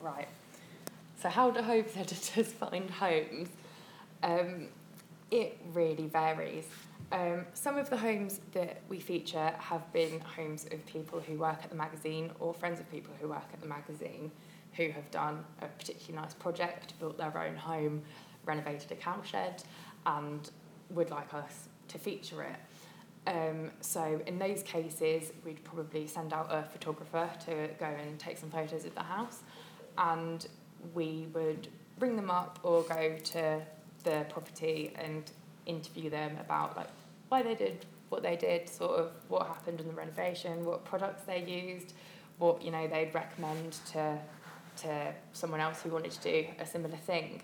Right. So how do homes editors find homes? It really varies. Some of the homes that we feature have been homes of people who work at the magazine or friends of people who work at the magazine who have done a particularly nice project, built their own home, renovated a cowshed, and would like us to feature it. So in those cases, we'd probably send out a photographer to go and take some photos of the house, and we would ring them up or go to the property and interview them about like why they did what they did, sort of what happened in the renovation, what products they used, what they'd recommend to someone else who wanted to do a similar thing.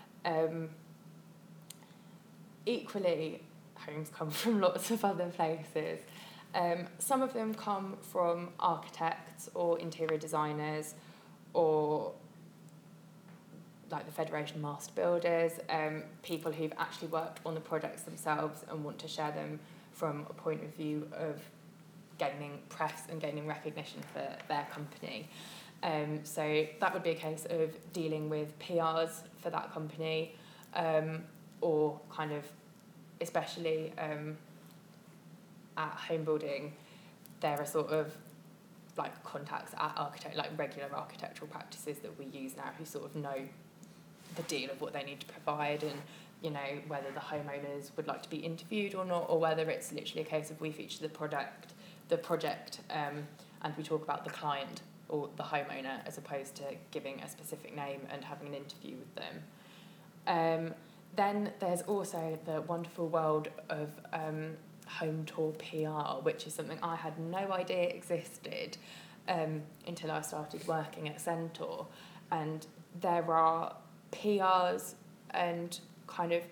Equally, homes come from lots of other places. Some of them come from architects or interior designers or like the Federation of Master Builders, people who've actually worked on the projects themselves and want to share them from a point of view of gaining press and gaining recognition for their company. So that would be a case of dealing with PRs for that company, or kind of, especially at home building, there are sort of like contacts at like regular architectural practices that we use now who sort of know the deal of what they need to provide, and whether the homeowners would like to be interviewed or not, or whether it's literally a case of we feature the project, and we talk about the client or the homeowner as opposed to giving a specific name and having an interview with them. Then there's also the wonderful world of home tour PR, which is something I had no idea existed until I started working at Centaur. And there are PRs and kind of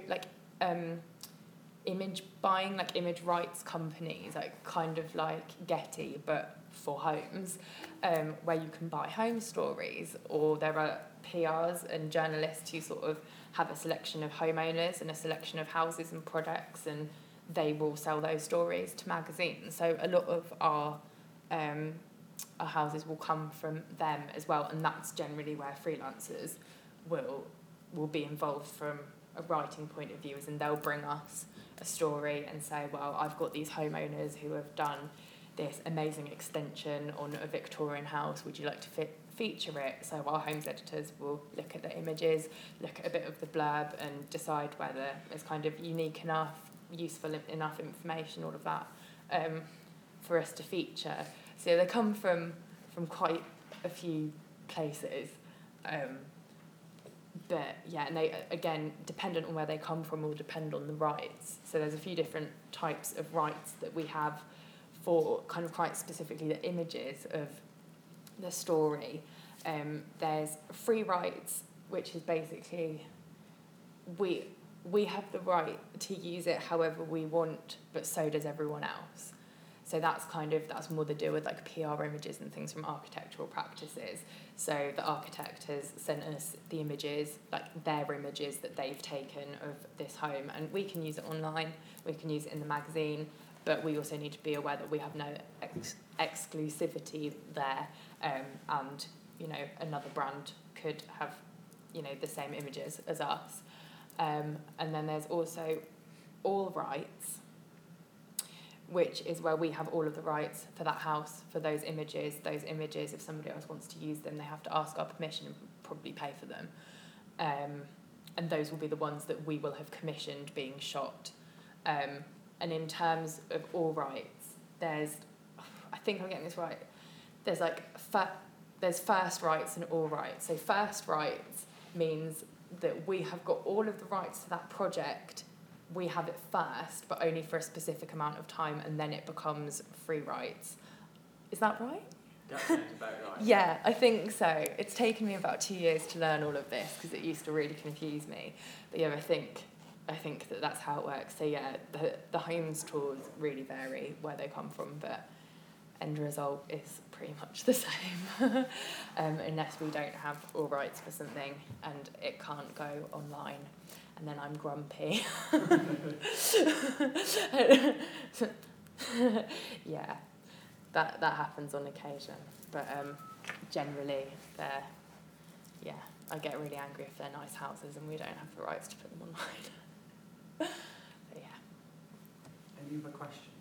image buying, like image rights companies, like kind of like Getty, but for homes, where you can buy home stories, or there are PRs and journalists who sort of have a selection of homeowners and a selection of houses and products, and they will sell those stories to magazines. So a lot of our houses will come from them as well, and that's generally where freelancers will be involved from a writing point of view, and they'll bring us a story and say, well, I've got these homeowners who have done this amazing extension on a Victorian house, would you like to feature it? So our homes editors will look at the images, look at a bit of the blurb, and decide whether it's kind of unique enough, useful enough information, all of that, for us to feature. So they come from quite a few places. But yeah, and they, again, dependent on where they come from, will depend on the rights. So there's a few different types of rights that we have for kind of quite specifically the images of the story. There's free rights, which is basically we have the right to use it however we want, but so does everyone else. So that's more the deal with like PR images and things from architectural practices. So the architect has sent us the images, like their images that they've taken of this home, and we can use it online, we can use it in the magazine, but we also need to be aware that we have no exclusivity there, and another brand could have the same images as us. And then there's also all rights, which is where we have all of the rights for that house, for those images. Those images, if somebody else wants to use them, they have to ask our permission and probably pay for them. And those will be the ones that we will have commissioned being shot. And in terms of all rights, there's, I think I'm getting this right, there's like, there's first rights and all rights. So first rights means that we have got all of the rights to that project. We have it first, but only for a specific amount of time, and then it becomes free rights. Is that right? That sounds about right. Yeah, I think so. It's taken me about 2 years to learn all of this because it used to really confuse me. But yeah, I think that that's how it works. So yeah, the homes tours really vary where they come from, but end result is pretty much the same, unless we don't have all rights for something and it can't go online. And then I'm grumpy. Yeah, that happens on occasion. But generally, they're I get really angry if they're nice houses and we don't have the rights to put them online. But yeah. Any other questions?